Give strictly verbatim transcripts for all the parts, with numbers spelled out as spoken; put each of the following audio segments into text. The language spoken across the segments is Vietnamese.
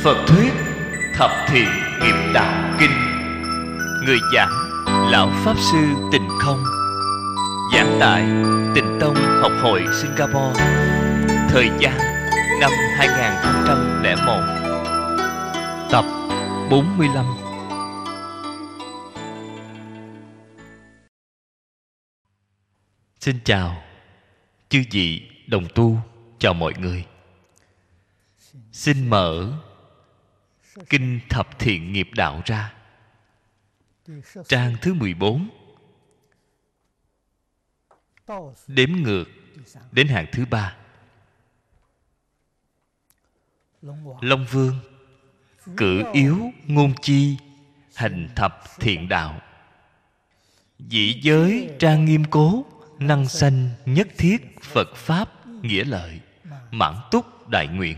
Phật thuyết Thập Thiện Nghiệp Đạo Kinh. Người giảng Lão Pháp Sư Tịnh Không. Giảng tại Tịnh Tông Học hội Singapore. Thời gian năm hai nghìn không trăm lẻ một. Tập bốn mươi lăm. Xin chào chư vị đồng tu, chào mọi người. Xin mở Kinh Thập Thiện Nghiệp Đạo ra, trang thứ mười bốn, đếm ngược đến hàng thứ ba. Long Vương cử yếu ngôn chi, hành thập thiện đạo. Dị giới trang nghiêm cố, năng sanh nhất thiết Phật Pháp nghĩa lợi, mãn túc đại nguyện.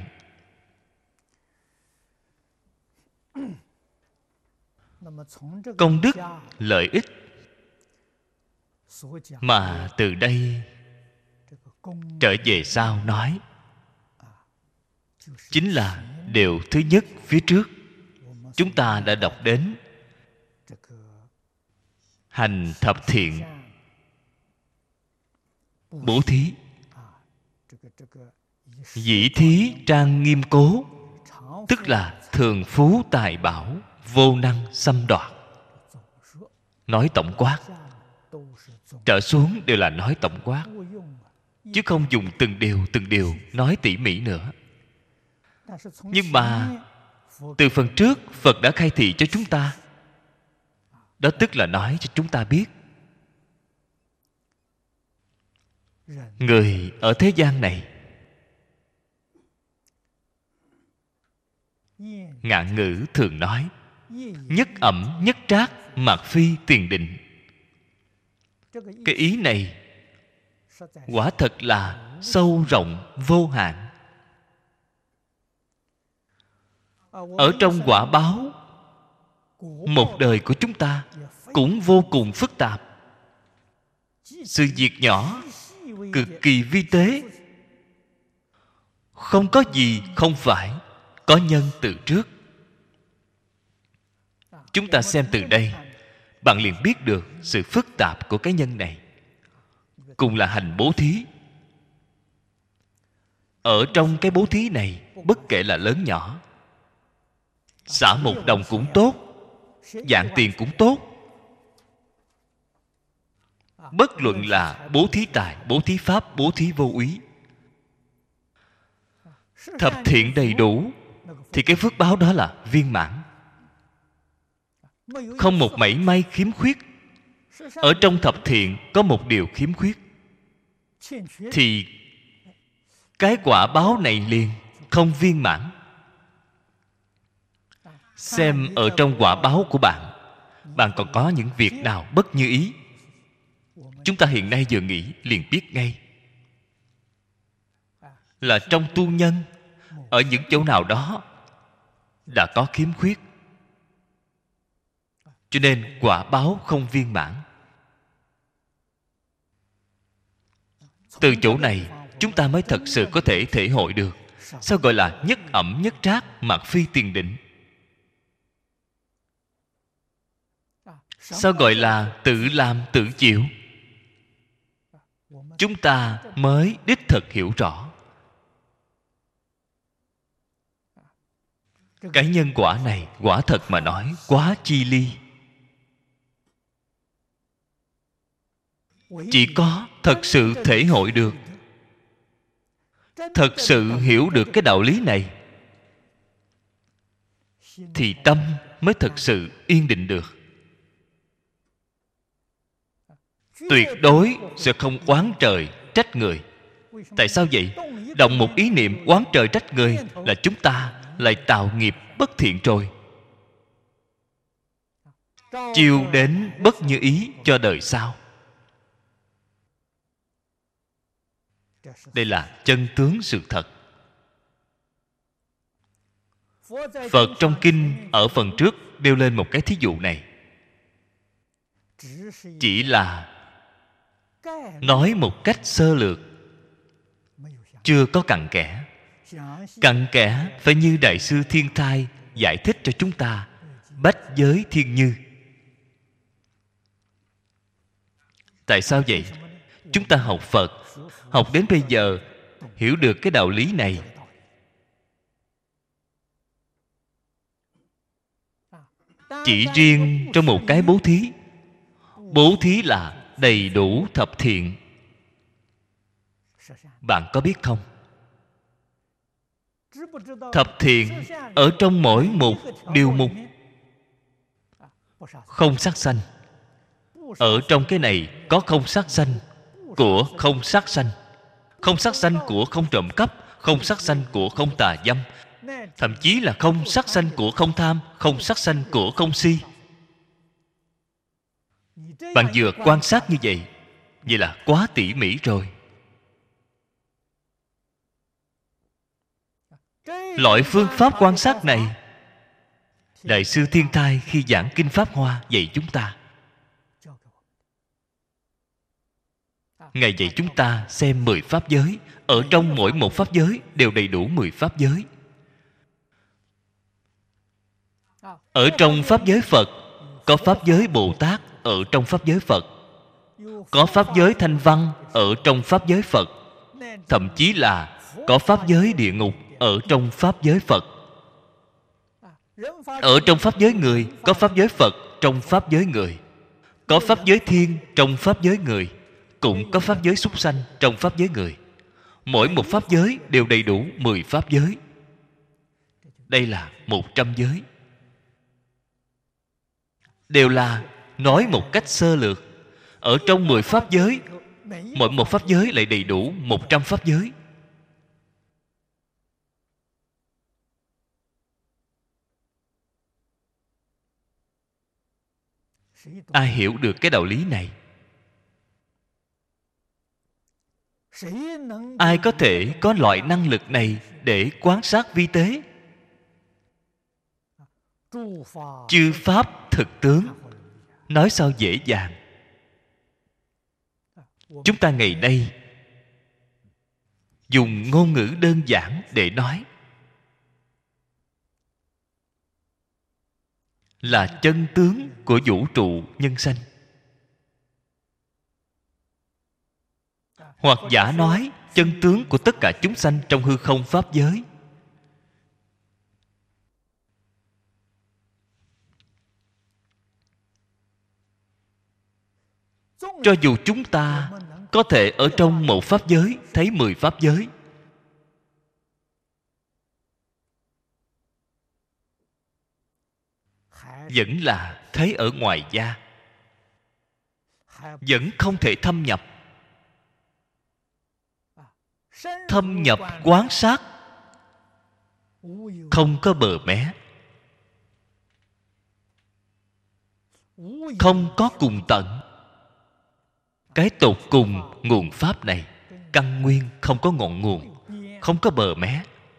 Công đức lợi ích mà từ đây trở về sau nói, chính là điều thứ nhất. Phía trước chúng ta đã đọc đến hành thập thiện, bố thí, dĩ thí trang nghiêm cố, tức là thường phú tài bảo, vô năng xâm đoạt. Nói tổng quát, trở xuống đều là nói tổng quát, chứ không dùng từng điều từng điều nói tỉ mỉ nữa. Nhưng mà từ phần trước Phật đã khai thị cho chúng ta, đó tức là nói cho chúng ta biết, người ở thế gian này, ngạn ngữ thường nói nhất ẩm nhất trác, mạt phi tiền định. Cái ý này quả thật là sâu rộng vô hạn. Ở trong quả báo một đời của chúng ta cũng vô cùng phức tạp. Sự việc nhỏ cực kỳ vi tế, không có gì không phải có nhân từ trước. Chúng ta xem từ đây, bạn liền biết được sự phức tạp của cái nhân này. Cùng là hành bố thí, ở trong cái bố thí này, bất kể là lớn nhỏ, xả một đồng cũng tốt, dạng tiền cũng tốt. Bất luận là bố thí tài, bố thí pháp, bố thí vô úy, thập thiện đầy đủ, thì cái phước báo đó là viên mãn, không một mảy may khiếm khuyết. Ở trong thập thiện có một điều khiếm khuyết, thì cái quả báo này liền không viên mãn. Xem ở trong quả báo của bạn, bạn còn có những việc nào bất như ý. Chúng ta hiện nay vừa nghĩ liền biết ngay là trong tu nhân, ở những chỗ nào đó đã có khiếm khuyết, cho nên quả báo không viên mãn. Từ chỗ này chúng ta mới thật sự có thể thể hội được sao gọi là nhất ẩm nhất trác, mạt phi tiền định. Sao gọi là tự làm tự chịu. Chúng ta mới đích thực hiểu rõ cái nhân quả này. Quả thật mà nói quá chi ly. Chỉ có thật sự thể hội được, thật sự hiểu được cái đạo lý này, thì tâm mới thật sự yên định được. Tuyệt đối sẽ không oán trời trách người. Tại sao vậy? Động một ý niệm oán trời trách người là chúng ta lại tạo nghiệp bất thiện rồi, chiêu đến bất như ý cho đời sau. Đây là chân tướng sự thật. Phật trong kinh ở phần trước nêu lên một cái thí dụ này, chỉ là nói một cách sơ lược, chưa có cặn kẽ. cặn kẽ phải như Đại sư Thiên Thai giải thích cho chúng ta bách giới thiên như. Tại sao vậy? Chúng ta học Phật, học đến bây giờ, hiểu được cái đạo lý này. Chỉ riêng trong một cái bố thí, bố thí là đầy đủ thập thiện. Bạn có biết không? Thập thiện ở trong mỗi một điều mục. Không sát sanh. Ở trong cái này có không sát sanh của không sát sanh, không sát sanh của không trộm cắp, không sát sanh của không tà dâm, thậm chí là không sát sanh của không tham, không sát sanh của không si. Bạn vừa quan sát như vậy, vậy là quá tỉ mỉ rồi. Loại phương pháp quan sát này, Đại sư Thiên Thai khi giảng Kinh Pháp Hoa dạy chúng ta. Ngài dạy chúng ta xem mười pháp giới. Ở trong mỗi một pháp giới đều đầy đủ mười pháp giới. Ở trong pháp giới Phật có pháp giới Bồ Tát ở trong pháp giới Phật, có pháp giới Thanh Văn ở trong pháp giới Phật, thậm chí là có pháp giới địa ngục ở trong pháp giới Phật. Ở trong pháp giới người có pháp giới Phật trong pháp giới người, có pháp giới thiên trong pháp giới người, cũng có pháp giới súc sanh trong pháp giới người. Mỗi một pháp giới đều đầy đủ mười pháp giới. Đây là một trăm giới. Đều là nói một cách sơ lược. Ở trong mười pháp giới, mỗi một pháp giới lại đầy đủ một trăm pháp giới. Ai hiểu được cái đạo lý này? Ai có thể có loại năng lực này để quan sát vi tế? Chư pháp thực tướng, nói sao dễ dàng. Chúng ta ngày nay dùng ngôn ngữ đơn giản để nói, là chân tướng của vũ trụ nhân sanh. Hoặc giả nói chân tướng của tất cả chúng sanh trong hư không pháp giới. Cho dù chúng ta có thể ở trong một pháp giới thấy mười pháp giới, vẫn là thấy ở ngoài da, vẫn không thể thâm nhập. Thâm nhập quan sát không có bờ mé, không có cùng tận. Cái tột cùng nguồn pháp này, căn nguyên không có ngọn nguồn, không có bờ mé.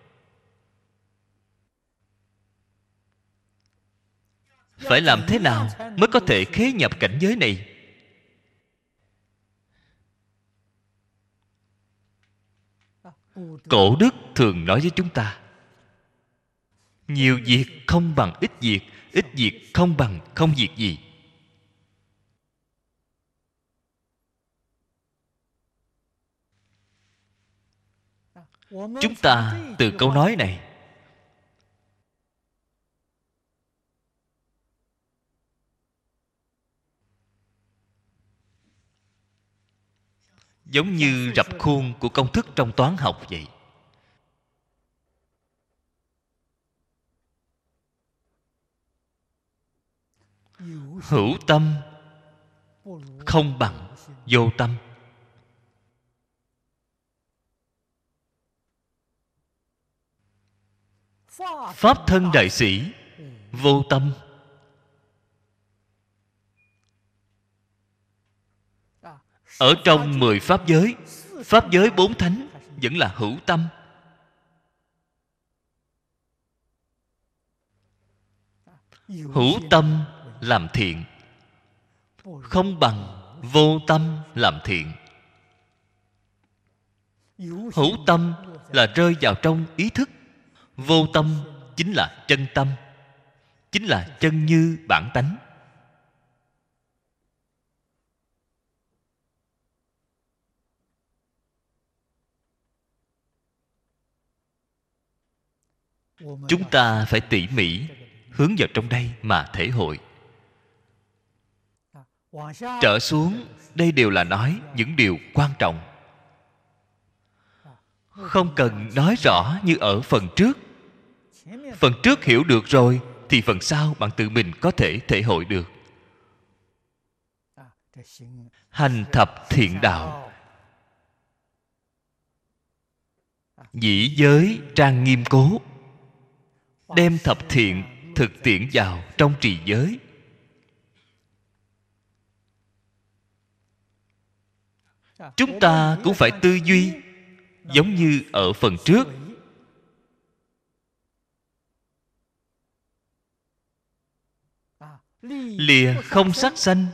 Phải làm thế nào mới có thể khế nhập cảnh giới này? Cổ đức thường nói với chúng ta, nhiều việc không bằng ít việc, ít việc không bằng không việc gì. Chúng ta từ câu nói này giống như rập khuôn của công thức trong toán học vậy. Hữu tâm không bằng vô tâm. Pháp thân đại sĩ vô tâm. Ở trong mười pháp giới, pháp giới bốn thánh vẫn là hữu tâm. Hữu tâm làm thiện không bằng vô tâm làm thiện. Hữu tâm là rơi vào trong ý thức. Vô tâm chính là chân tâm, chính là chân như bản tánh. Chúng ta phải tỉ mỉ hướng vào trong đây mà thể hội. Trở xuống, đây đều là nói những điều quan trọng, không cần nói rõ như ở phần trước. Phần trước hiểu được rồi thì phần sau bạn tự mình có thể thể hội được. Hành thập thiện đạo, dĩ giới trang nghiêm cố, đem thập thiện thực tiễn vào trong trì giới. Chúng ta cũng phải tư duy giống như ở phần trước. Lìa không sát sanh,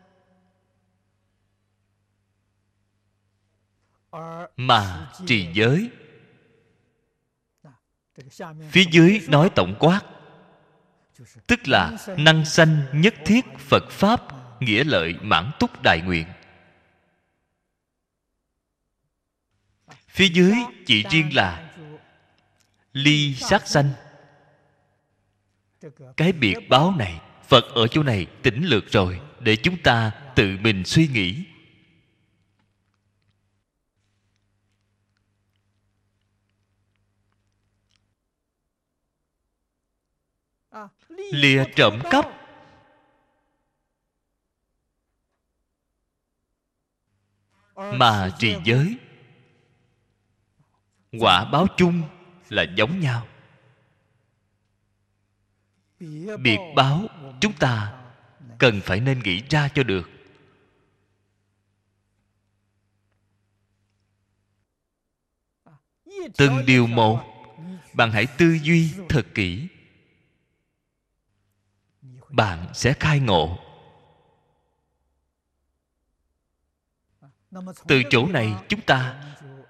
mà trì giới. Phía dưới nói tổng quát, tức là năng sanh nhất thiết Phật Pháp, nghĩa lợi mãn túc đại nguyện. Phía dưới chỉ riêng là ly sát sanh. Cái biệt báo này, Phật ở chỗ này tỉnh lược rồi, để chúng ta tự mình suy nghĩ. Lìa trộm cắp, mà trì giới. Quả báo chung là giống nhau. Biệt báo chúng ta cần phải nên nghĩ ra cho được. Từng điều một, bạn hãy tư duy thật kỹ, bạn sẽ khai ngộ. Từ chỗ này chúng ta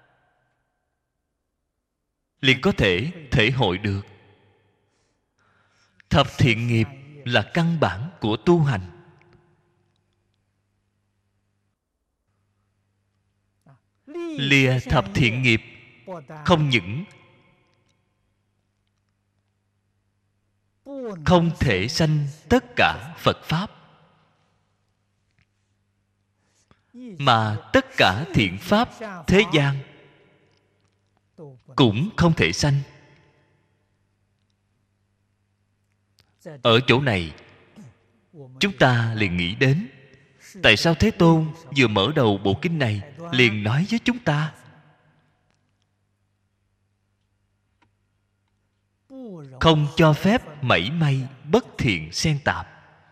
liền có thể thể hội được thập thiện nghiệp là căn bản của tu hành. Lìa thập thiện nghiệp không những không thể sanh tất cả Phật Pháp, mà tất cả thiện pháp thế gian cũng không thể sanh. Ở chỗ này chúng ta liền nghĩ đến, tại sao Thế Tôn vừa mở đầu bộ kinh này liền nói với chúng ta không cho phép mảy may bất thiện xen tạp.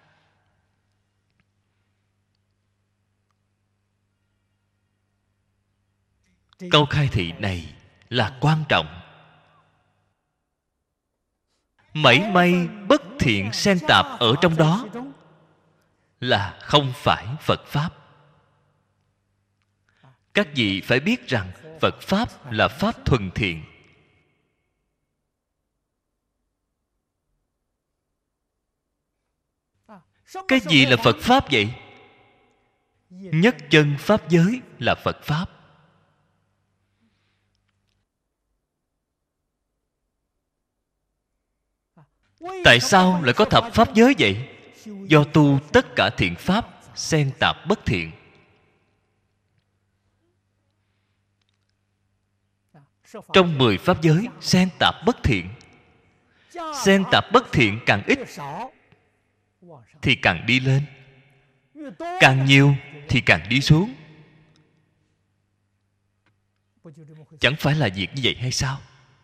Câu khai thị này là quan trọng. Mảy may bất thiện xen tạp ở trong đó là không phải Phật Pháp. Các vị phải biết rằng Phật Pháp là Pháp thuần thiện. Cái gì là Phật Pháp vậy? Nhất chân Pháp giới là Phật Pháp. Tại sao lại có thập Pháp giới vậy? Do tu tất cả thiện Pháp xen tạp bất thiện. Trong mười Pháp giới xen tạp bất thiện. Xen tạp bất thiện càng ít thì càng đi lên, càng nhiều thì càng đi xuống. Chẳng phải là việc như vậy hay sao?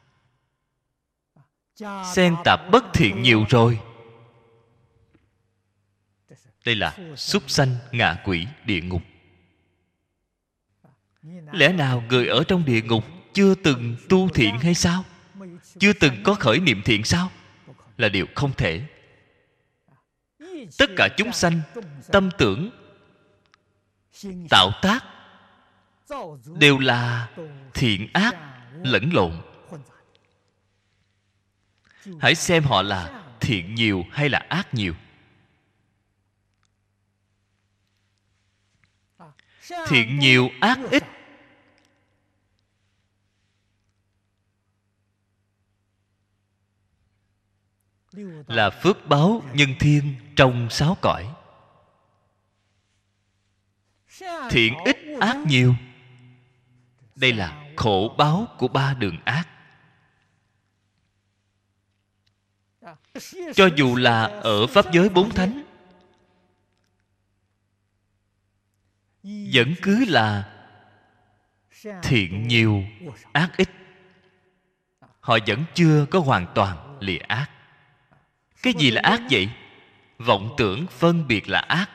Xen tạp bất thiện nhiều rồi, đây là súc sanh, ngạ quỷ, địa ngục. Lẽ nào người ở trong địa ngục chưa từng tu thiện hay sao? Chưa từng có khởi niệm thiện sao? Là điều không thể. Tất cả chúng sanh tâm tưởng tạo tác đều là thiện ác lẫn lộn. Hãy xem họ là thiện nhiều hay là ác nhiều. Thiện nhiều ác ít là phước báo nhân thiên trong sáu cõi. Thiện ít ác nhiều, đây là khổ báo của ba đường ác. Cho dù là ở pháp giới bốn thánh, vẫn cứ là thiện nhiều ác ít. Họ vẫn chưa có hoàn toàn lìa ác. Cái gì là ác vậy? Vọng tưởng phân biệt là ác.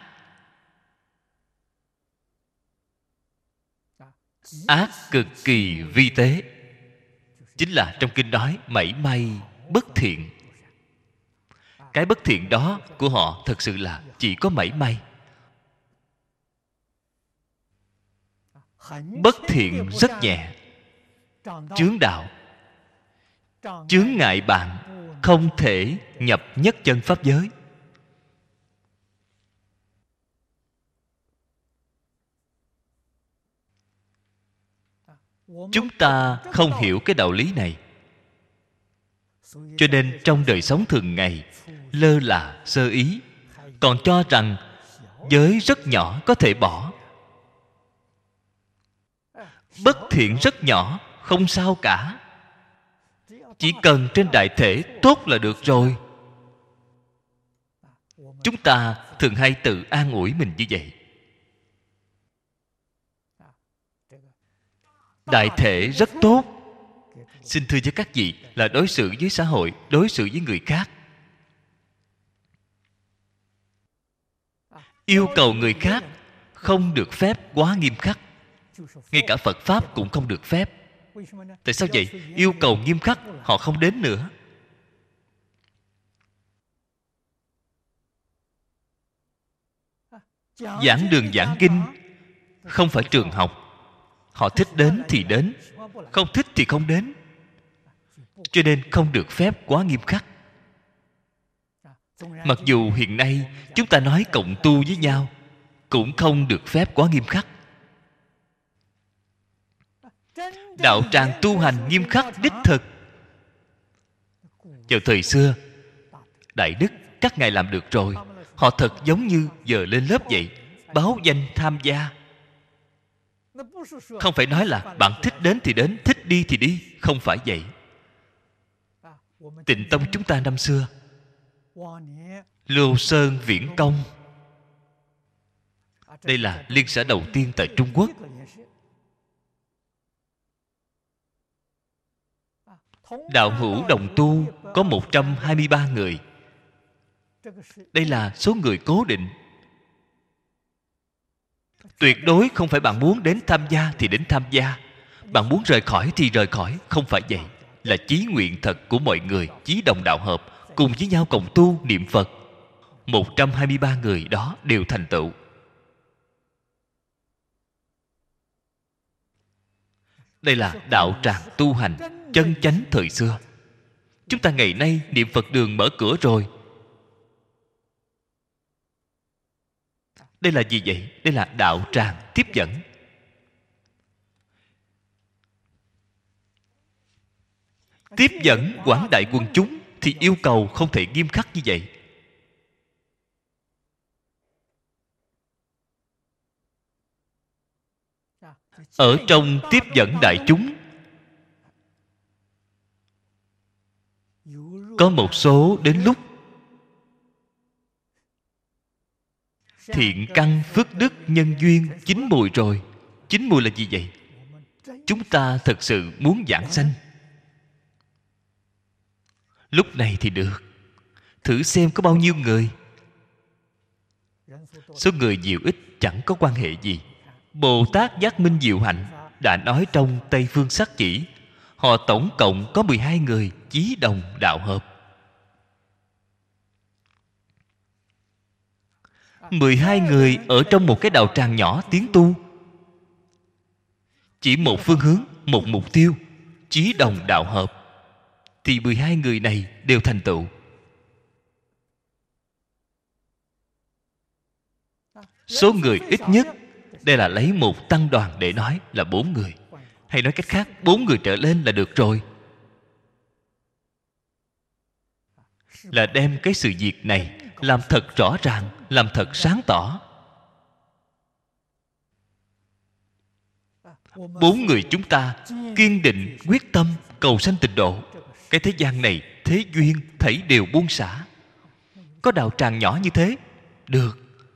Ác cực kỳ vi tế, chính là trong kinh nói mảy may bất thiện. Cái bất thiện đó của họ thật sự là chỉ có mảy may. Bất thiện rất nhẹ. Chướng đạo, chướng ngại bạn không thể nhập nhất chân pháp giới. Chúng ta không hiểu cái đạo lý này, cho nên trong đời sống thường ngày lơ là sơ ý, còn cho rằng giới rất nhỏ có thể bỏ. Bất thiện rất nhỏ, không sao cả, chỉ cần trên đại thể tốt là được rồi. Chúng ta thường hay tự an ủi mình như vậy. Đại thể rất tốt, xin thưa với các vị, là đối xử với xã hội, đối xử với người khác. Yêu cầu người khác không được phép quá nghiêm khắc. Ngay cả Phật Pháp cũng không được phép. Tại sao vậy? Yêu cầu nghiêm khắc, họ không đến nữa. Giảng đường giảng kinh không phải trường học. Họ thích đến thì đến, không thích thì không đến. Cho nên không được phép quá nghiêm khắc. Mặc dù hiện nay chúng ta nói cộng tu với nhau, cũng không được phép quá nghiêm khắc. Đạo tràng tu hành nghiêm khắc đích thực. Vào thời xưa, Đại Đức các ngài làm được rồi. Họ thật giống như giờ lên lớp vậy, báo danh tham gia. Không phải nói là bạn thích đến thì đến, thích đi thì đi. Không phải vậy. Tịnh tông chúng ta năm xưa, Lưu Sơn Viễn Công, đây là liên xã đầu tiên tại Trung Quốc. Đạo hữu đồng tu có một trăm hai mươi ba người. Đây là số người cố định. Tuyệt đối không phải bạn muốn đến tham gia thì đến tham gia, bạn muốn rời khỏi thì rời khỏi. Không phải vậy. Là chí nguyện thật của mọi người, chí đồng đạo hợp, cùng với nhau cộng tu niệm Phật. Một trăm hai mươi ba người đó đều thành tựu. Đây là đạo tràng tu hành chân chánh thời xưa. Chúng ta ngày nay niệm Phật đường mở cửa rồi. Đây là gì vậy? Đây là đạo tràng tiếp dẫn. Tiếp dẫn quảng đại quần chúng thì yêu cầu không thể nghiêm khắc như vậy. Ở trong tiếp dẫn đại chúng, có một số đến lúc thiện căn phước đức nhân duyên chín mùi rồi. Chín mùi là gì vậy? Chúng ta thật sự muốn giảng sanh, lúc này thì được. Thử xem có bao nhiêu người. Số người nhiều ít chẳng có quan hệ gì. Bồ Tát Giác Minh Diệu Hạnh đã nói trong Tây Phương Sắc Chỉ, họ tổng cộng có mười hai người chí đồng đạo hợp. mười hai người ở trong một cái đạo tràng nhỏ tiến tu, chỉ một phương hướng, một mục tiêu, chí đồng đạo hợp, thì mười hai người này đều thành tựu. Số người ít nhất, đây là lấy một tăng đoàn để nói, là bốn người. Hay nói cách khác, bốn người trở lên là được rồi. Là đem cái sự việc này làm thật rõ ràng, làm thật sáng tỏ. Bốn người chúng ta kiên định quyết tâm cầu sanh tịnh độ. Cái thế gian này, thế duyên thảy đều buông xả. Có đạo tràng nhỏ như thế, được.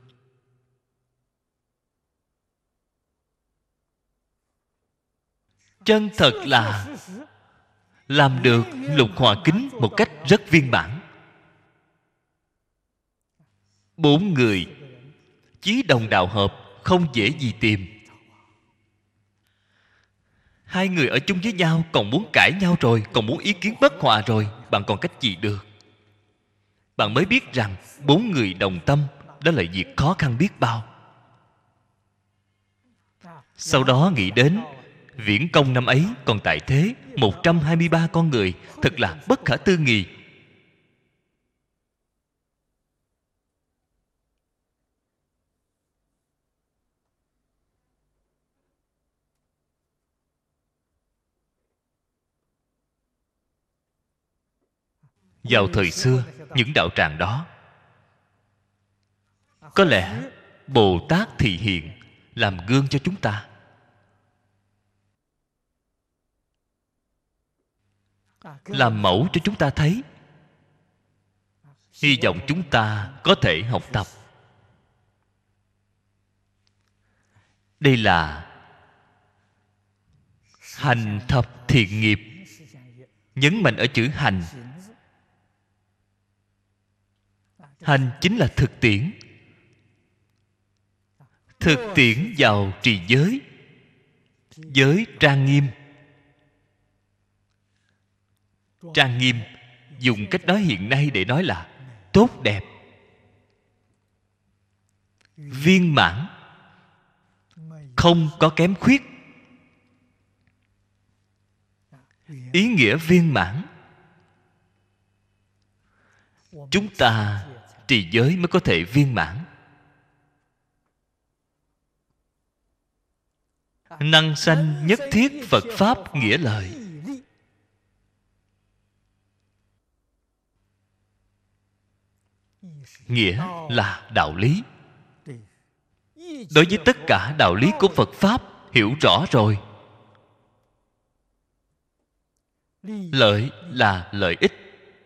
Chân thật là làm được lục hòa kính một cách rất viên mãn. Bốn người chí đồng đạo hợp, không dễ gì tìm. Hai người ở chung với nhau còn muốn cãi nhau rồi, còn muốn ý kiến bất hòa rồi, bạn còn cách gì được? Bạn mới biết rằng bốn người đồng tâm, đó là việc khó khăn biết bao. Sau đó nghĩ đến viễn công năm ấy còn tại thế một trăm hai mươi ba con người, thật là bất khả tư nghị. Vào thời xưa, những đạo tràng đó, có lẽ Bồ Tát thị hiện làm gương cho chúng ta. Làm mẫu cho chúng ta thấy. Hy vọng chúng ta có thể học tập. Đây là hành thập thiện nghiệp. Nhấn mạnh ở chữ hành. Hành chính là thực tiễn. Thực tiễn vào trì giới. Giới trang nghiêm. Trang nghiêm, dùng cách nói hiện nay để nói là tốt đẹp, viên mãn, không có kém khuyết. Ý nghĩa viên mãn, chúng ta trì giới mới có thể viên mãn. Năng sanh nhất thiết Phật Pháp nghĩa lợi. Nghĩa là đạo lý. Đối với tất cả đạo lý của Phật Pháp hiểu rõ rồi. Lợi là lợi ích,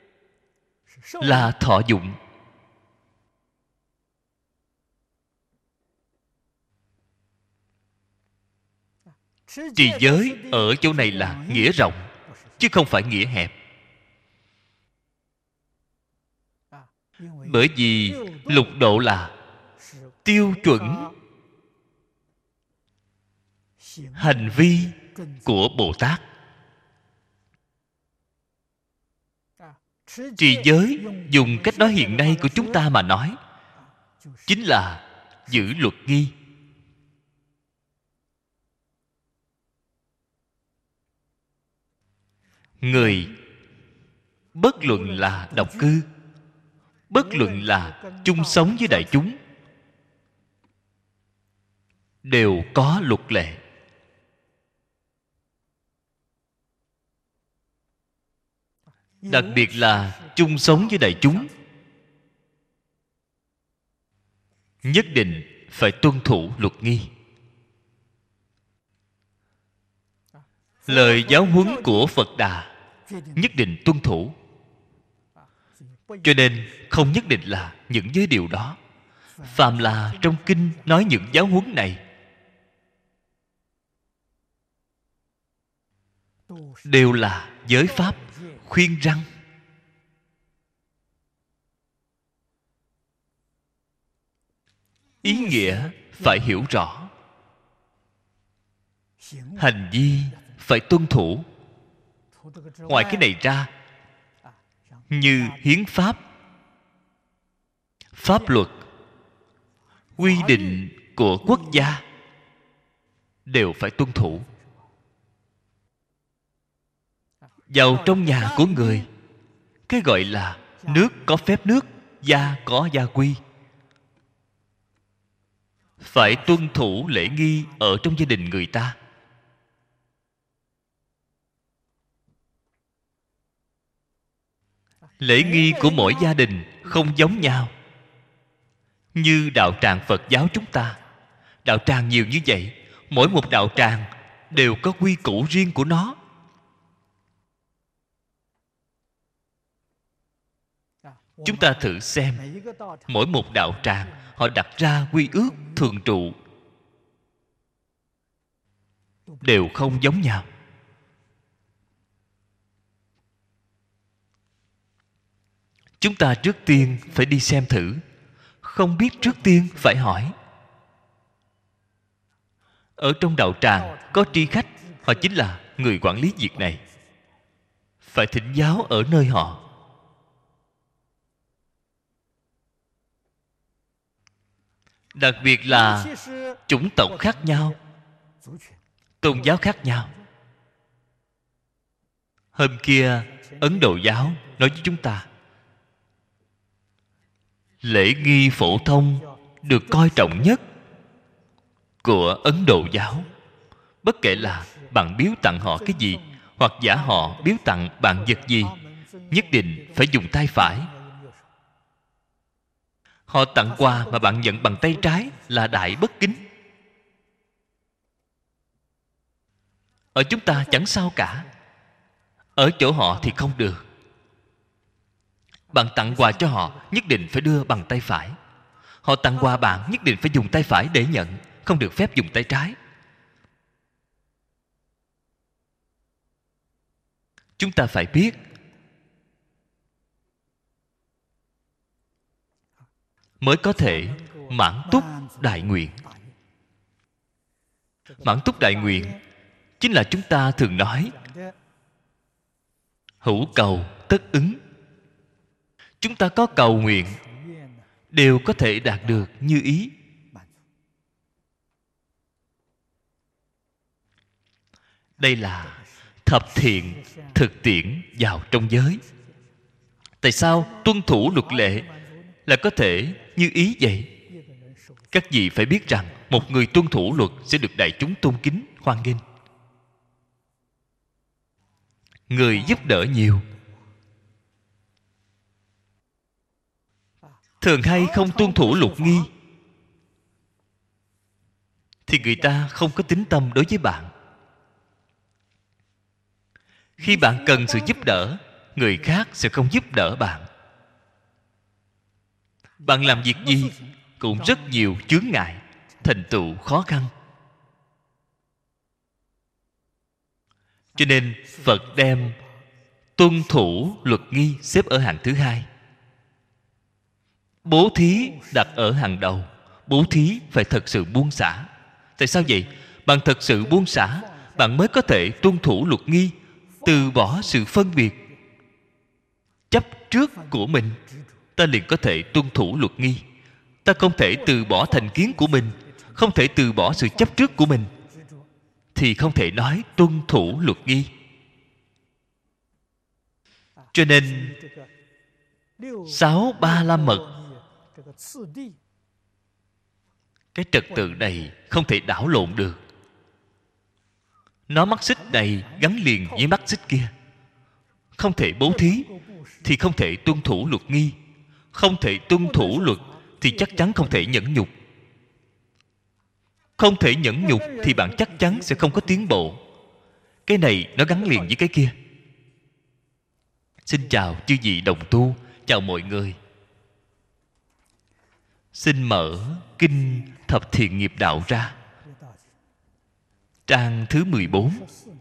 là thọ dụng. Trì giới ở chỗ này là nghĩa rộng, chứ không phải nghĩa hẹp. Bởi vì lục độ là tiêu chuẩn hành vi của Bồ Tát. Trì giới dùng cách nói hiện nay của chúng ta mà nói, chính là giữ luật nghi. Người bất luận là độc cư, bất luận là chung sống với đại chúng, đều có luật lệ. Đặc biệt là chung sống với đại chúng, nhất định phải tuân thủ luật nghi. Lời giáo huấn của Phật Đà nhất định tuân thủ. Cho nên không nhất định là những giới điều đó. Phàm là trong kinh nói những giáo huấn này, đều là giới pháp khuyên răn. Ý nghĩa phải hiểu rõ, hành vi phải tuân thủ. Ngoài cái này ra, như hiến pháp, pháp luật, quy định của quốc gia đều phải tuân thủ. vào trong nhà của người. Cái gọi là nước có phép nước, gia có gia quy. Phải tuân thủ lễ nghi ở trong gia đình người ta. Lễ nghi của mỗi gia đình không giống nhau. Như đạo tràng Phật giáo chúng ta, đạo tràng nhiều như vậy, mỗi một đạo tràng đều có quy củ riêng của nó. Chúng ta thử xem, mỗi một đạo tràng họ đặt ra quy ước thường trụ đều không giống nhau. Chúng ta trước tiên phải đi xem thử. Không biết trước tiên phải hỏi. Ở trong đạo tràng có tri khách, họ chính là người quản lý việc này. Phải thỉnh giáo ở nơi họ. Đặc biệt là chủng tộc khác nhau, tôn giáo khác nhau. Hôm kia Ấn Độ giáo nói với chúng ta, lễ nghi phổ thông được coi trọng nhất của Ấn Độ giáo. Bất kể là bạn biếu tặng họ cái gì, hoặc giả họ biếu tặng bạn vật gì, nhất định phải dùng tay phải. Họ tặng quà mà bạn nhận bằng tay trái là đại bất kính. Ở chúng ta chẳng sao cả, ở chỗ họ thì không được. Bạn tặng quà cho họ, nhất định phải đưa bằng tay phải. Họ tặng quà bạn, nhất định phải dùng tay phải để nhận, không được phép dùng tay trái. Chúng ta phải biết, mới có thể mãn túc đại nguyện. Mãn túc đại nguyện chính là chúng ta thường nói hữu cầu tất ứng. Chúng ta có cầu nguyện đều có thể đạt được như ý. Đây là thập thiện thực tiễn vào trong giới. Tại sao tuân thủ luật lệ là có thể như ý vậy? Các vị phải biết rằng một người tuân thủ luật sẽ được đại chúng tôn kính, hoan nghênh. Người giúp đỡ nhiều. Thường hay không tuân thủ luật nghi thì người ta không có tín tâm đối với bạn. Khi bạn cần sự giúp đỡ, người khác sẽ không giúp đỡ bạn. Bạn làm việc gì cũng rất nhiều chướng ngại, thành tựu khó khăn. Cho nên Phật đem tuân thủ luật nghi xếp ở hàng thứ hai, bố thí đặt ở hàng đầu. Bố thí phải thật sự buông xả. Tại sao vậy? Bạn thật sự buông xả, bạn mới có thể tuân thủ luật nghi, từ bỏ sự phân biệt chấp trước của mình. Ta liền có thể tuân thủ luật nghi. Ta không thể từ bỏ thành kiến của mình, không thể từ bỏ sự chấp trước của mình, thì không thể nói tuân thủ luật nghi. Cho nên sáu ba la mật, cái trật tự này không thể đảo lộn được. Nó mắt xích này gắn liền với mắt xích kia. Không thể bố thí thì không thể tuân thủ luật nghi. Không thể tuân thủ luật thì chắc chắn không thể nhẫn nhục. Không thể nhẫn nhục thì bạn chắc chắn sẽ không có tiến bộ. Cái này nó gắn liền với cái kia. Xin chào chư vị đồng tu, chào mọi người. Xin mở Kinh Thập Thiện Nghiệp Đạo ra, trang thứ mười bốn,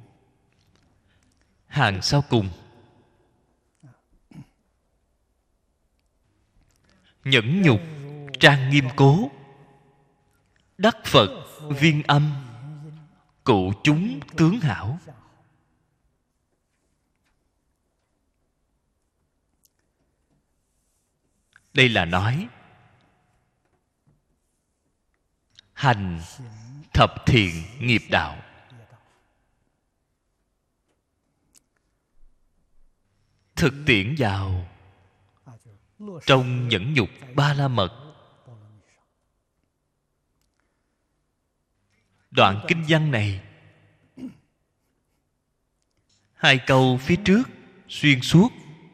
hàng sau cùng. Nhẫn nhục trang nghiêm cố, đắc Phật viên âm, cụ chúng tướng hảo. Đây là nói hành thập thiện nghiệp đạo. thực tiễn vào trong nhẫn nhục ba la mật. Đoạn kinh văn này, hai câu phía trước xuyên suốt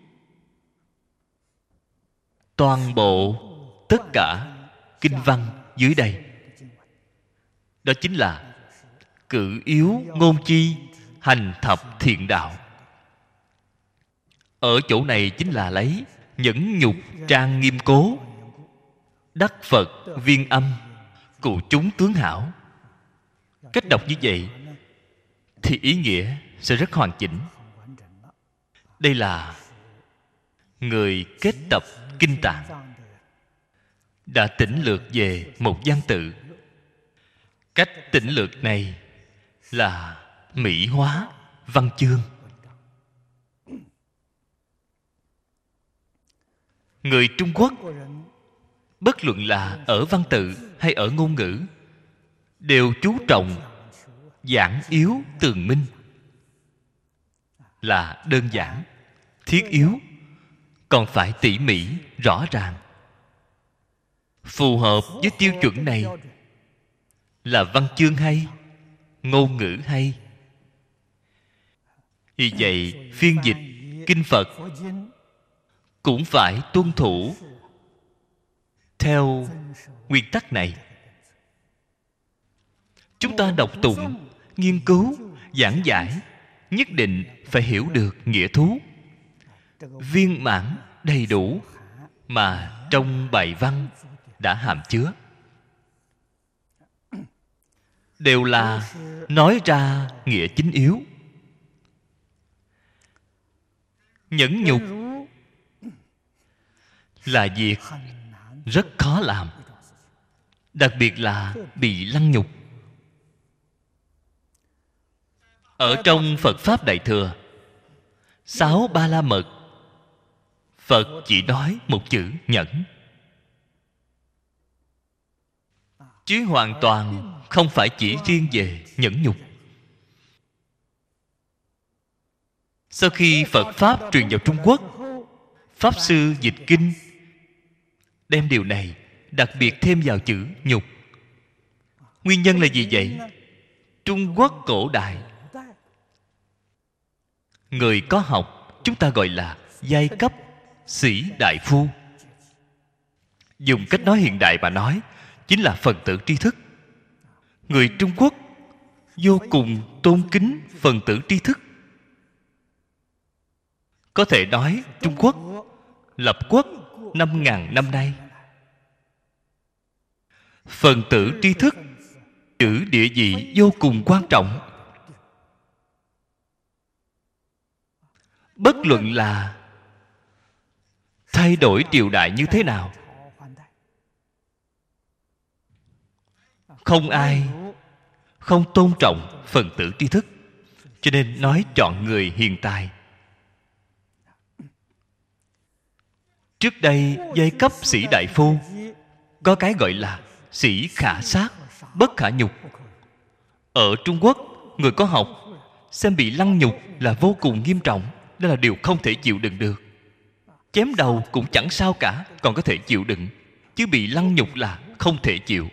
toàn bộ tất cả kinh văn dưới đây. Đó chính là cự yếu ngôn chi, hành thập thiện đạo. Ở chỗ này chính là lấy nhẫn nhục trang nghiêm cố, đắc Phật viên âm, cụ chúng tướng hảo. Cách đọc như vậy thì ý nghĩa sẽ rất hoàn chỉnh. Đây là người kết tập kinh tạng đã tỉnh lược về một văn tự. Cách tỉnh lược này là mỹ hóa văn chương. Người Trung Quốc, bất luận là ở văn tự hay ở ngôn ngữ, đều chú trọng giản yếu tường minh, là đơn giản, thiết yếu, còn phải tỉ mỉ, rõ ràng. Phù hợp với tiêu chuẩn này là văn chương hay, ngôn ngữ hay. Vì vậy, phiên dịch kinh Phật cũng phải tuân thủ theo nguyên tắc này. Chúng ta đọc tụng, nghiên cứu, giảng giải, nhất định phải hiểu được nghĩa thú viên mãn đầy đủ mà trong bài văn đã hàm chứa. Đều là nói ra nghĩa chính yếu. Nhẫn nhục là việc rất khó làm, đặc biệt là bị lăng nhục. Ở trong Phật Pháp Đại Thừa, sáu ba la mật, Phật chỉ nói một chữ nhẫn, chứ hoàn toàn không phải chỉ riêng về nhẫn nhục. Sau khi Phật Pháp truyền vào Trung Quốc, Pháp Sư dịch kinh đem điều này đặc biệt thêm vào chữ nhục. Nguyên nhân là gì vậy? Trung Quốc cổ đại, người có học chúng ta gọi là giai cấp sĩ đại phu. Dùng cách nói hiện đại mà nói, chính là phần tử tri thức. Người Trung Quốc vô cùng tôn kính phần tử tri thức. Có thể nói Trung Quốc lập quốc năm ngàn năm nay, phần tử tri thức giữ địa vị vô cùng quan trọng. Bất luận là thay đổi triều đại như thế nào, không ai không tôn trọng phần tử tri thức. Cho nên nói chọn người hiền tài. Trước đây giai cấp sĩ đại phu có cái gọi là sĩ khả sát, bất khả nhục. Ở Trung Quốc, người có học xem bị lăng nhục là vô cùng nghiêm trọng. Đó là điều không thể chịu đựng được. Chém đầu cũng chẳng sao cả, còn có thể chịu đựng, chứ bị lăng nhục là không thể chịu.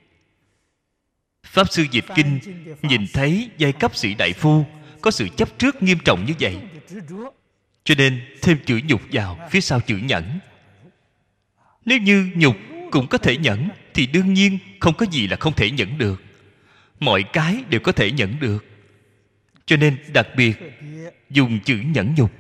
Pháp Sư dịch kinh nhìn thấy giai cấp sĩ đại phu có sự chấp trước nghiêm trọng như vậy, cho nên thêm chữ nhục vào phía sau chữ nhẫn. Nếu như nhục cũng có thể nhẫn, thì đương nhiên không có gì là không thể nhẫn được. Mọi cái đều có thể nhẫn được. Cho nên đặc biệt dùng chữ nhẫn nhục.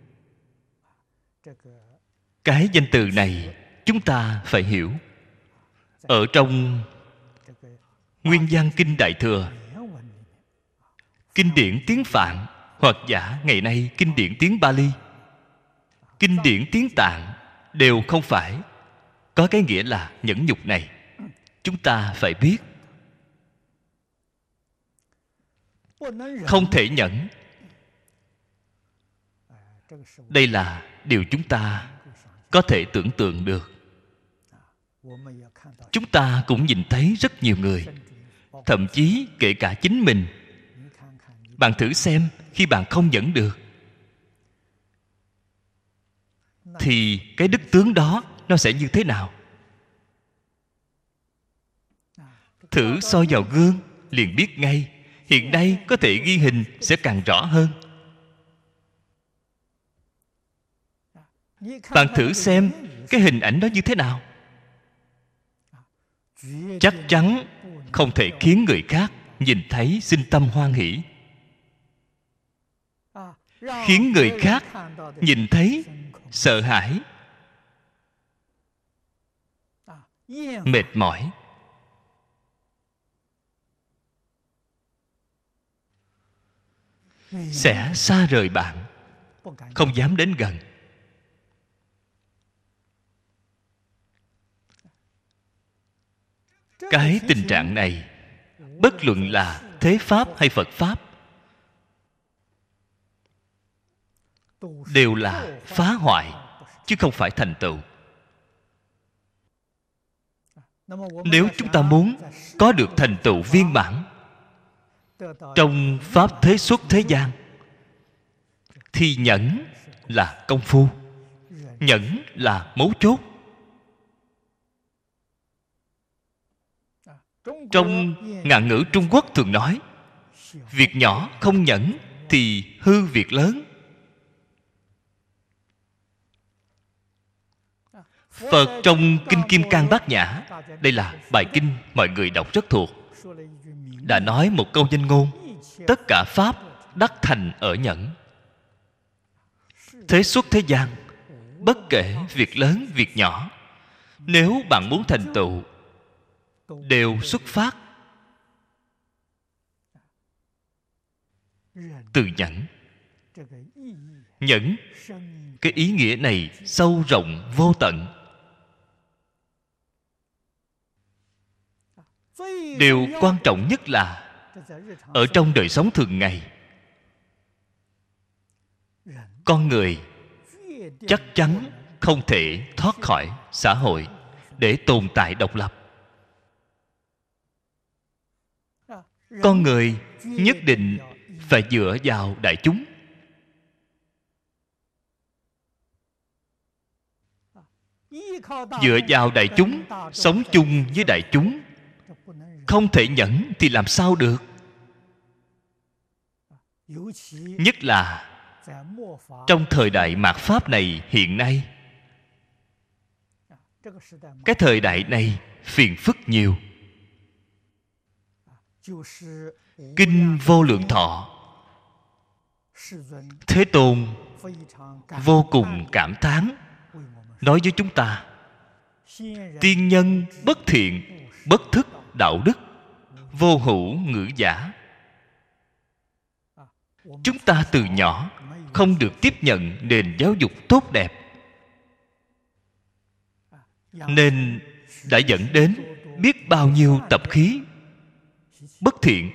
Cái danh từ này chúng ta phải hiểu. Ở trong Nguyên văn kinh Đại Thừa, kinh điển tiếng Phạn, hoặc giả ngày nay kinh điển tiếng Bali, kinh điển tiếng Tạng, đều không phải có cái nghĩa là nhẫn nhục này. Chúng ta phải biết, không thể nhẫn. Đây là điều chúng ta có thể tưởng tượng được. Chúng ta cũng nhìn thấy rất nhiều người, thậm chí kể cả chính mình. Bạn thử xem, khi bạn không nhẫn được, thì cái đức tướng đó nó sẽ như thế nào? Thử soi vào gương liền biết ngay. Hiện nay có thể ghi hình sẽ càng rõ hơn. Bạn thử xem cái hình ảnh đó như thế nào. Chắc chắn không thể khiến người khác nhìn thấy sinh tâm hoan hỷ, khiến người khác nhìn thấy sợ hãi, mệt mỏi. Sẽ xa rời bạn, không dám đến gần. Cái tình trạng này, bất luận là thế Pháp hay Phật Pháp, đều là phá hoại, chứ không phải thành tựu. Nếu chúng ta muốn có được thành tựu viên mãn trong Pháp thế xuất thế gian, thì nhẫn là công phu, nhẫn là mấu chốt. Trong ngạn ngữ Trung Quốc thường nói, việc nhỏ không nhẫn thì hư việc lớn. Phật trong Kinh Kim Cang Bát Nhã, đây là bài kinh mọi người đọc rất thuộc, đã nói một câu danh ngôn: tất cả Pháp đắc thành ở nhẫn. Thế xuất thế gian, bất kể việc lớn việc nhỏ, nếu bạn muốn thành tựu, đều xuất phát từ nhẫn. Nhẫn, cái ý nghĩa này sâu rộng vô tận. Điều quan trọng nhất là ở trong đời sống thường ngày, con người chắc chắn không thể thoát khỏi xã hội để tồn tại độc lập. Con người nhất định phải dựa vào đại chúng. Dựa vào đại chúng, sống chung với đại chúng, không thể nhẫn thì làm sao được? Nhất là trong thời đại mạt Pháp này hiện nay. Cái thời đại này phiền phức nhiều. Kinh Vô Lượng Thọ, Thế Tôn vô cùng cảm thán, nói với chúng ta: tiên nhân bất thiện, bất thức đạo đức, vô hữu ngữ giả. Chúng ta từ nhỏ không được tiếp nhận nền giáo dục tốt đẹp, nên đã dẫn đến biết bao nhiêu tập khí bất thiện.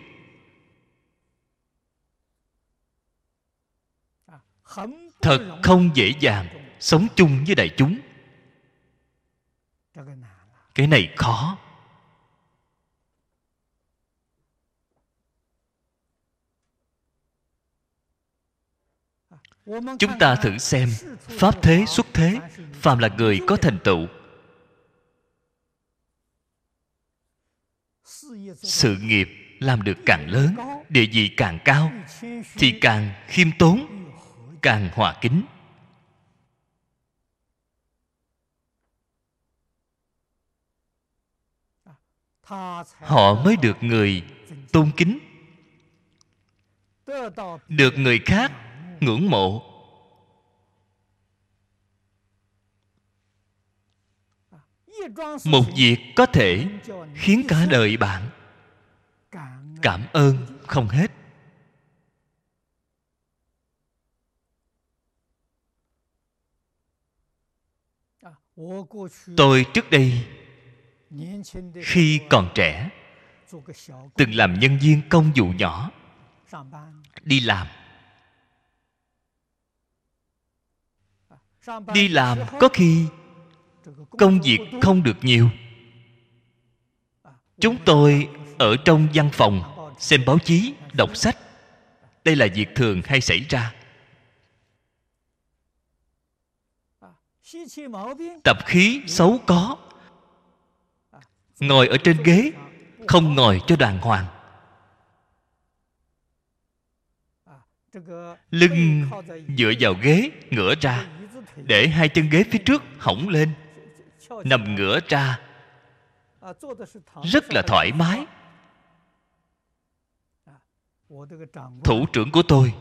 Thật không dễ dàng sống chung với đại chúng. Cái này khó. Chúng ta thử xem, Pháp thế xuất thế, phàm là người có thành tựu, sự nghiệp làm được càng lớn, địa vị càng cao, thì càng khiêm tốn, càng hòa kính. Họ mới được người tôn kính, được người khác ngưỡng mộ. Một việc có thể khiến cả đời bạn cảm ơn không hết. Tôi trước đây khi còn trẻ từng làm nhân viên công vụ nhỏ, đi làm. Đi làm có khi công việc không được nhiều. Chúng tôi ở trong văn phòng xem báo chí, đọc sách. Đây là việc thường hay xảy ra. tập khí xấu có. Ngồi ở trên ghế không ngồi cho đàng hoàng, lưng dựa vào ghế ngửa ra, để hai chân ghế phía trước hõng lên, nằm ngửa ra rất là thoải mái. Thủ trưởng của tôi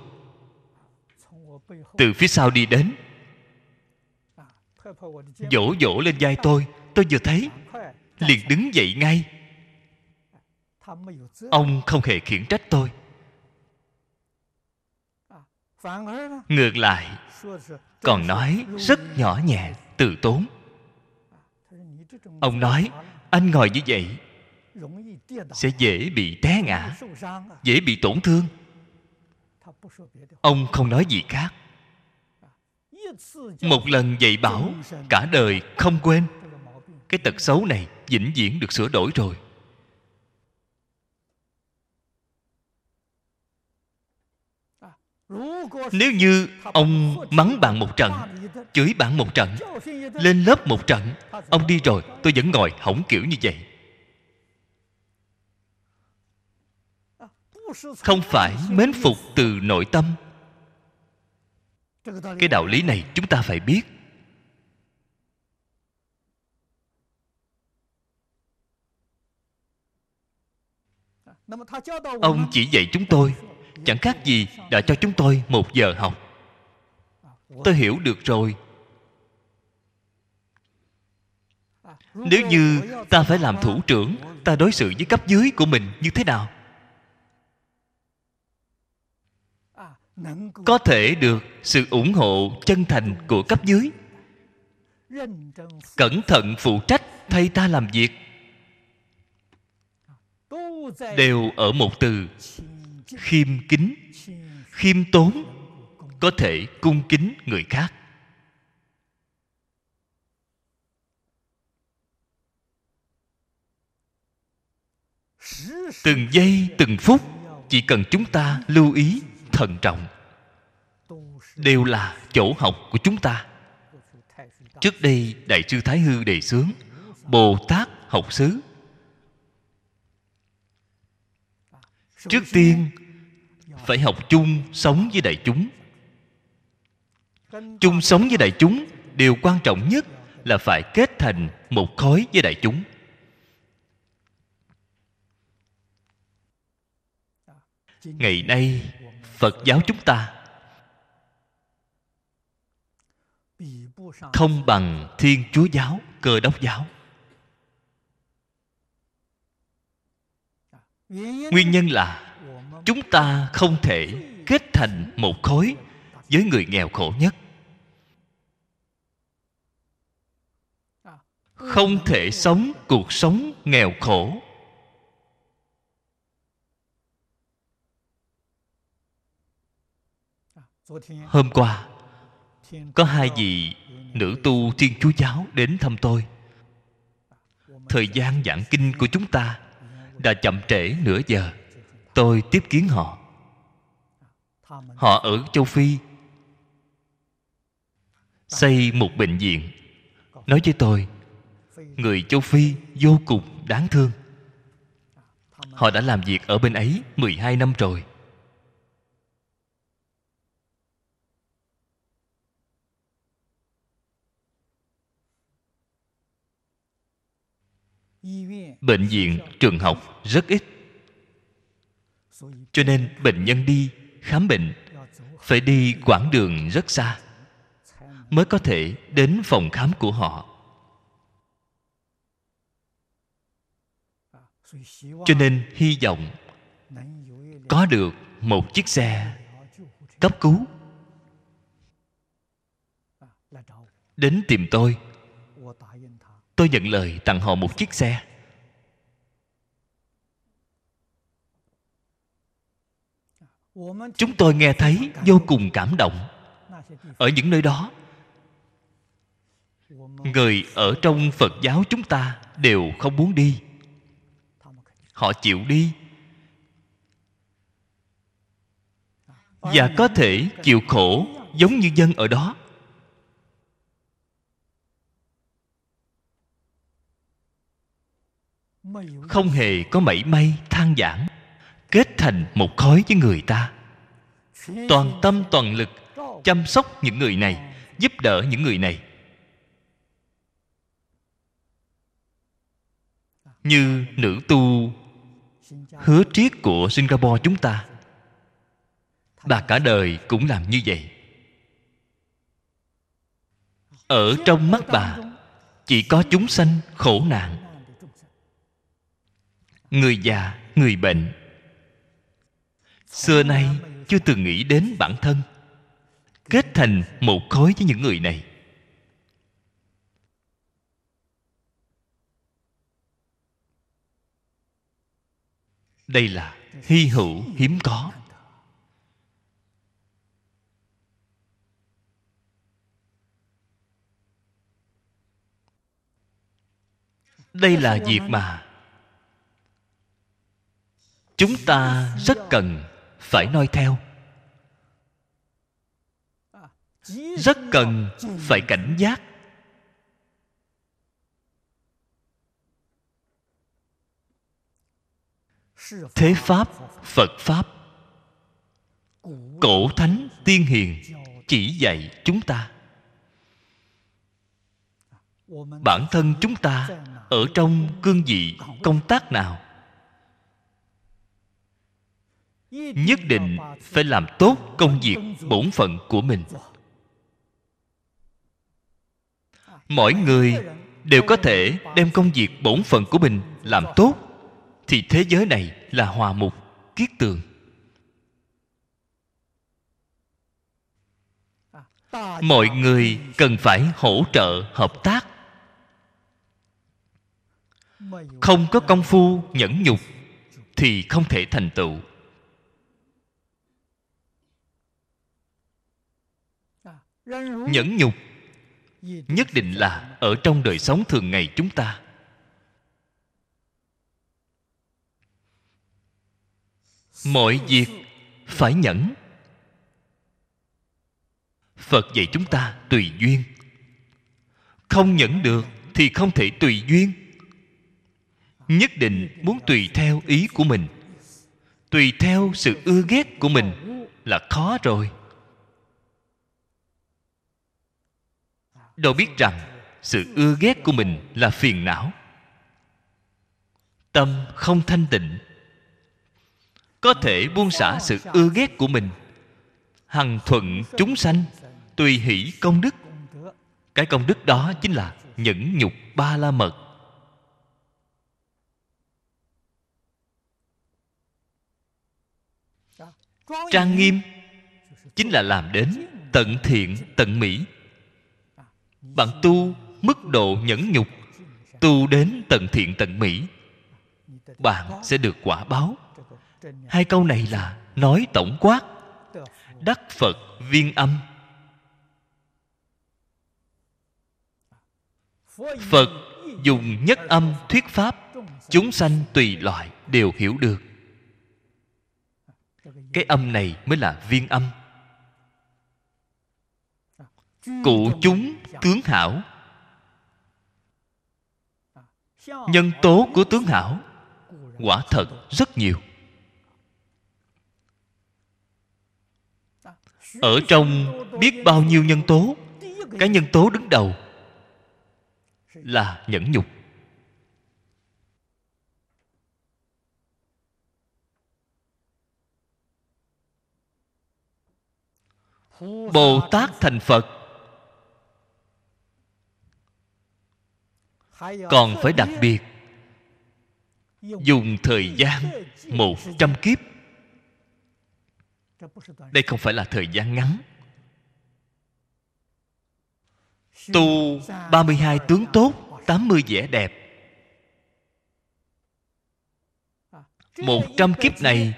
từ phía sau đi đến, vỗ vỗ lên vai tôi. Tôi vừa thấy liền đứng dậy ngay. Ông không hề khiển trách tôi, ngược lại còn nói rất nhỏ nhẹ, từ tốn. Ông nói anh ngồi như vậy sẽ dễ bị té ngã, dễ bị tổn thương. Ông không nói gì khác. Một lần dạy bảo cả đời không quên. Cái tật xấu này vĩnh viễn được sửa đổi rồi. Nếu như ông mắng bạn một trận, chửi bạn một trận, lên lớp một trận, ông đi rồi tôi vẫn ngồi hỏng kiểu như vậy. Không phải mến phục từ nội tâm. Cái đạo lý này chúng ta phải biết. Ông chỉ dạy chúng tôi, chẳng khác gì đã cho chúng tôi một giờ học. Tôi hiểu được rồi. Nếu như ta phải làm thủ trưởng, ta đối xử với cấp dưới của mình như thế nào? Có thể được sự ủng hộ chân thành của cấp dưới, cẩn thận phụ trách thay ta làm việc, đều ở một từ khiêm kính. Khiêm tốn, có thể cung kính người khác. Từng giây từng phút, chỉ cần chúng ta lưu ý thận trọng, đều là chỗ học của chúng ta. Trước đây Đại sư Thái Hư đề xướng Bồ Tát học xứ. Trước tiên phải học chung sống với đại chúng. Chung sống với đại chúng, điều quan trọng nhất là phải kết thành một khối với đại chúng. Ngày nay Phật giáo chúng ta không bằng Thiên Chúa giáo, Cơ Đốc giáo. Nguyên nhân là chúng ta không thể kết thành một khối với người nghèo khổ nhất. Không thể sống cuộc sống nghèo khổ. Hôm qua có hai vị nữ tu Thiên Chúa giáo đến thăm tôi. Thời gian giảng kinh của chúng ta đã chậm trễ nửa giờ. Tôi tiếp kiến họ. Họ ở châu Phi xây một bệnh viện. Nói với tôi, người châu Phi vô cùng đáng thương. Họ đã làm việc ở bên ấy mười hai năm rồi. Bệnh viện, trường học rất ít, cho nên bệnh nhân đi khám bệnh phải đi quãng đường rất xa mới có thể đến phòng khám của họ. Cho nên hy vọng có được một chiếc xe cấp cứu đến tìm tôi. Tôi nhận lời tặng họ một chiếc xe. Chúng tôi nghe thấy vô cùng cảm động. Ở những nơi đó, người ở trong Phật giáo chúng ta đều không muốn đi. Họ chịu đi, và có thể chịu khổ giống như dân ở đó. không hề có mảy may than vãn, kết thành một khối với người ta, toàn tâm toàn lực chăm sóc những người này, giúp đỡ những người này. Như nữ tu Hứa Triết của Singapore chúng ta, bà cả đời cũng làm như vậy. Ở trong mắt bà chỉ có chúng sanh khổ nạn, người già, người bệnh. Xưa nay chưa từng nghĩ đến bản thân, kết thành một khối với những người này. Đây là hy hữu hiếm có. Đây là việc mà chúng ta rất cần phải noi theo, rất cần phải cảnh giác. Thế Pháp, Phật Pháp, cổ thánh tiên hiền chỉ dạy chúng ta. Bản thân chúng ta ở trong cương vị công tác nào, nhất định phải làm tốt công việc bổn phận của mình. Mỗi người đều có thể đem công việc bổn phận của mình làm tốt, thì thế giới này là hòa mục, kiết tường. Mọi người cần phải hỗ trợ hợp tác. Không có công phu nhẫn nhục thì không thể thành tựu. Nhẫn nhục nhất định là ở trong đời sống thường ngày chúng ta. Mọi việc phải nhẫn. Phật dạy chúng ta tùy duyên. Không nhẫn được thì không thể tùy duyên. Nhất định muốn tùy theo ý của mình, tùy theo sự ưa ghét của mình là khó rồi. Đâu biết rằng sự ưa ghét của mình là phiền não. Tâm không thanh tịnh. Có thể buông xả sự ưa ghét của mình, hằng thuận chúng sanh, tùy hỷ công đức. Cái công đức đó chính là nhẫn nhục ba la mật. Trang nghiêm chính là làm đến tận thiện tận mỹ. Bạn tu mức độ nhẫn nhục, tu đến tận thiện tận mỹ, bạn sẽ được quả báo. Hai câu này là nói tổng quát. Đắc Phật viên âm. Phật dùng nhất âm thuyết pháp, chúng sanh tùy loại đều hiểu được. Cái âm này mới là viên âm. Cụ chúng tướng hảo. Nhân tố của tướng hảo quả thật rất nhiều. Ở trong biết bao nhiêu nhân tố, cái nhân tố đứng đầu là nhẫn nhục. Bồ Tát thành Phật còn phải đặc biệt dùng thời gian một trăm kiếp. Đây không phải là thời gian ngắn. Tu ba mươi hai tướng tốt, tám mươi vẻ đẹp. Một trăm kiếp này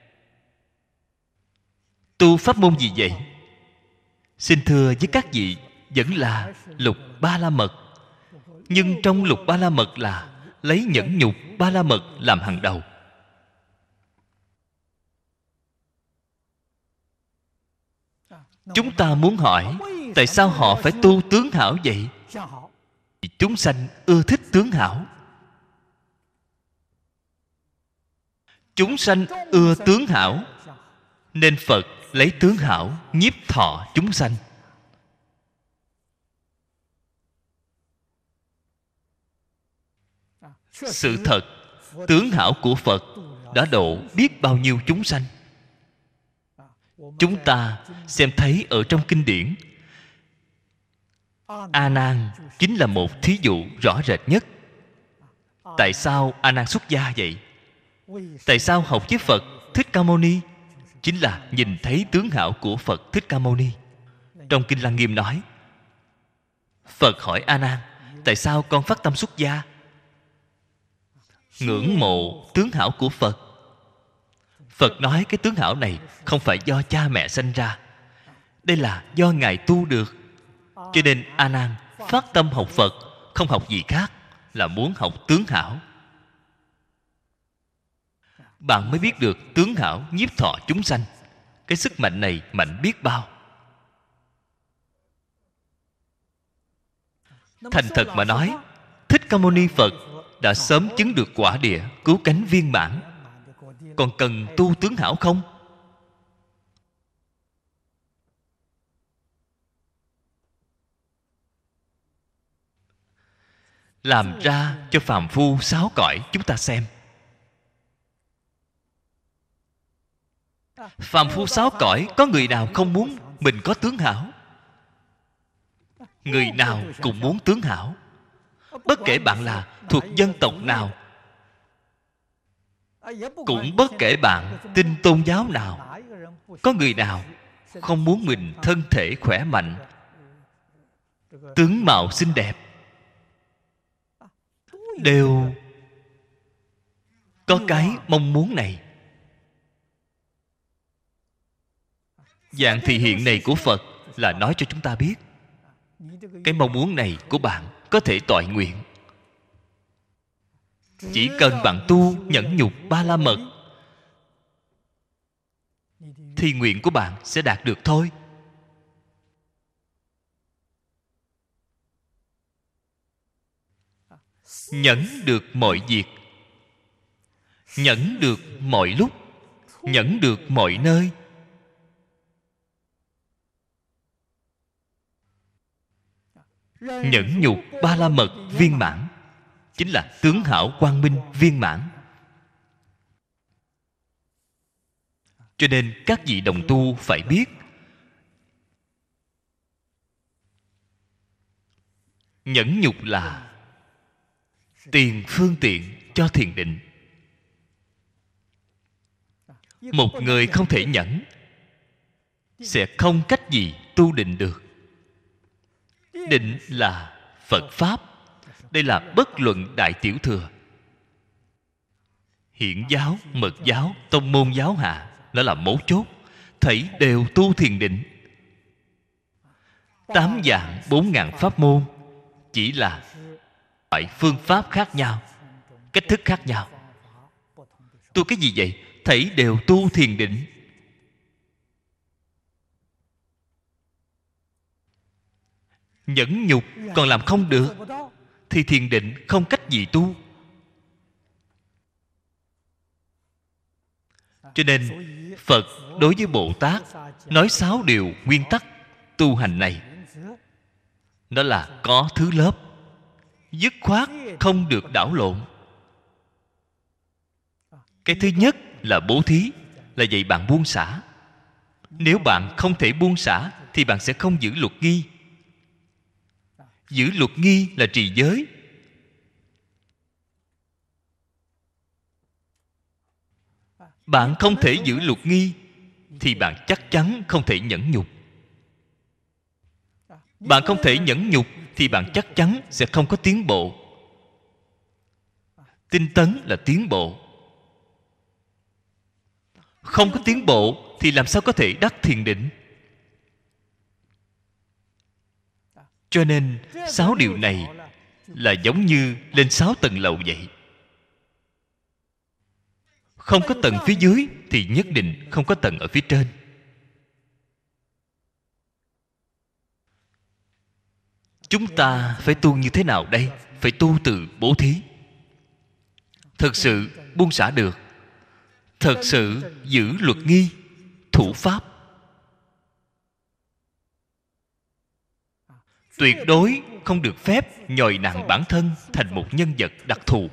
tu pháp môn gì vậy? Xin thưa với các vị, vẫn là lục ba la mật. Nhưng trong lục ba la mật là lấy nhẫn nhục ba la mật làm hàng đầu. Chúng ta muốn hỏi tại sao họ phải tu tướng hảo vậy? Vì chúng sanh ưa thích tướng hảo. Chúng sanh ưa tướng hảo, nên Phật lấy tướng hảo nhiếp thọ chúng sanh. Sự thật, tướng hảo của Phật đã độ biết bao nhiêu chúng sanh. Chúng ta xem thấy ở trong kinh điển, A Nan chính là một thí dụ rõ rệt nhất. Tại sao A Nan xuất gia vậy? Tại sao học với Phật Thích Ca Mâu Ni? Chính là nhìn thấy tướng hảo của Phật Thích Ca Mâu Ni. Trong kinh Lăng Nghiêm nói, Phật hỏi A Nan, tại sao con phát tâm xuất gia? Ngưỡng mộ tướng hảo của Phật. Phật nói cái tướng hảo này không phải do cha mẹ sanh ra, đây là do Ngài tu được. Cho nên A Nan phát tâm học Phật, không học gì khác, là muốn học tướng hảo. Bạn mới biết được tướng hảo nhiếp thọ chúng sanh. Cái sức mạnh này mạnh biết bao. Thành thật mà nói, Thích Ca Mâu Ni Phật đã sớm chứng được quả địa cứu cánh viên mãn, còn cần tu tướng hảo không? Làm ra cho phàm phu sáu cõi chúng ta xem. Phàm phu sáu cõi có người nào không muốn mình có tướng hảo? Người nào cũng muốn tướng hảo. Bất kể bạn là thuộc dân tộc nào, cũng bất kể bạn tin tôn giáo nào, có người nào không muốn mình thân thể khỏe mạnh, tướng mạo xinh đẹp? Đều có cái mong muốn này. Dạng thị hiện này của Phật là nói cho chúng ta biết, cái mong muốn này của bạn có thể toại nguyện. Chỉ cần bạn tu nhẫn nhục ba la mật thì nguyện của bạn sẽ đạt được thôi. Nhẫn được mọi việc, nhẫn được mọi lúc, nhẫn được mọi nơi. Nhẫn nhục ba la mật viên mãn chính là tướng hảo quang minh viên mãn. Cho nên các vị đồng tu phải biết, nhẫn nhục là tiền phương tiện cho thiền định. Một người không thể nhẫn sẽ không cách gì tu định được. Định là Phật Pháp. Đây là bất luận Đại Tiểu Thừa, Hiển giáo, Mật giáo, tông môn giáo hạ, đó là mấu chốt. Thảy đều tu thiền định. Tám dạng bốn ngàn pháp môn chỉ là loại phương pháp khác nhau, cách thức khác nhau. Tu cái gì vậy? Thảy đều tu thiền định. Nhẫn nhục còn làm không được thì thiền định không cách gì tu. Cho nên Phật đối với Bồ Tát nói sáu điều nguyên tắc tu hành này, đó là có thứ lớp, dứt khoát không được đảo lộn. Cái thứ nhất là bố thí, là dạy bạn buông xả. Nếu bạn không thể buông xả thì bạn sẽ không giữ luật nghi. Giữ luật nghi là trì giới. Bạn không thể giữ luật nghi thì bạn chắc chắn không thể nhẫn nhục. Bạn không thể nhẫn nhục thì bạn chắc chắn sẽ không có tiến bộ. Tinh tấn là tiến bộ. Không có tiến bộ thì làm sao có thể đắc thiền định? Cho nên sáu điều này là giống như lên sáu tầng lầu vậy. Không có tầng phía dưới thì nhất định không có tầng ở phía trên. Chúng ta phải tu như thế nào đây? Phải tu từ bố thí. Thực sự buông xả được thật sự giữ luật nghi, thủ pháp, tuyệt đối không được phép nhồi nặng bản thân thành một nhân vật đặc thù.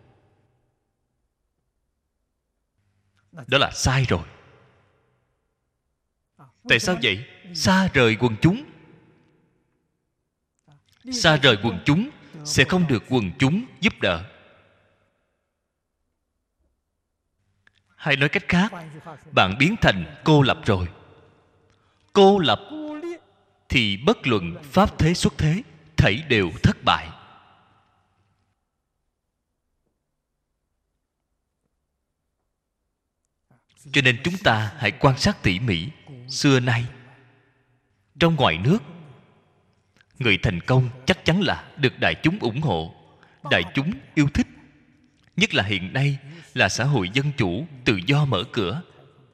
Đó là sai rồi. Tại sao vậy? Xa rời quần chúng. Xa rời quần chúng sẽ không được quần chúng giúp đỡ. Hay nói cách khác, bạn biến thành cô lập rồi. Cô lập thì bất luận pháp thế xuất thế, thảy đều thất bại. Cho nên chúng ta hãy quan sát tỉ mỉ. Xưa nay trong ngoài nước, người thành công chắc chắn là được đại chúng ủng hộ, đại chúng yêu thích. Nhất là hiện nay là xã hội dân chủ, tự do mở cửa.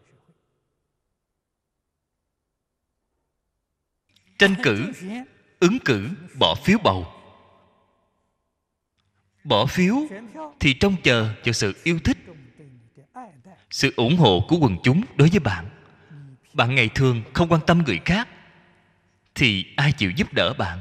Tranh cử, ứng cử, bỏ phiếu bầu. Bỏ phiếu thì trông chờ cho sự yêu thích, sự ủng hộ của quần chúng đối với bạn. Bạn ngày thường không quan tâm người khác thì ai chịu giúp đỡ bạn?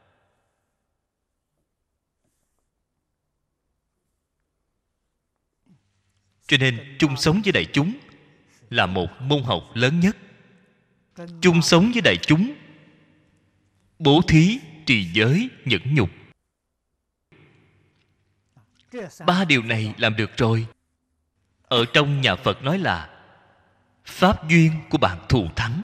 Cho nên chung sống với đại chúng là một môn học lớn nhất. Chung sống với đại chúng, bố thí, trì giới, nhẫn nhục, ba điều này làm được rồi. Ở trong nhà Phật nói là pháp duyên của bạn thù thắng,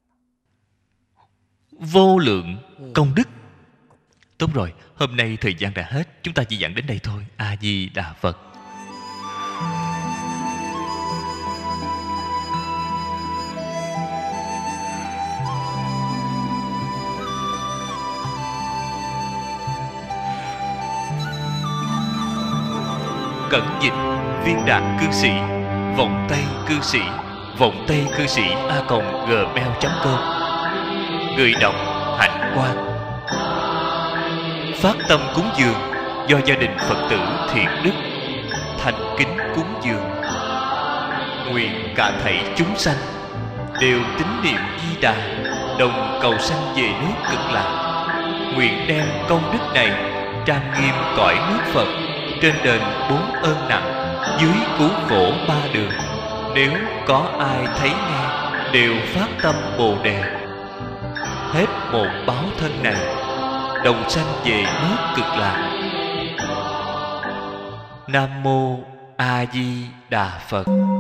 vô lượng công đức. Tốt rồi, hôm nay thời gian đã hết, chúng ta chỉ giảng đến đây thôi. A Di Đà Phật. Cẩn dịch viên đạt cư sĩ, vọng tây cư sĩ, vọng tây cư sĩ a còng gmail chấm com. Người đọc Hạnh Quang. Phát tâm cúng dường do gia đình Phật tử Thiện Đức thành kính cúng dường. Nguyện cả thảy chúng sanh đều tín niệm Di Đà, đồng cầu sanh về nước Cực Lạc. Nguyện đem công đức này trang nghiêm cõi nước Phật, trên đền bốn ơn nặng, dưới cứu khổ ba đường. Nếu có ai thấy nghe đều phát tâm Bồ Đề, hết một báo thân này, đồng sanh về nước Cực Lạc. Nam mô A Di Đà Phật.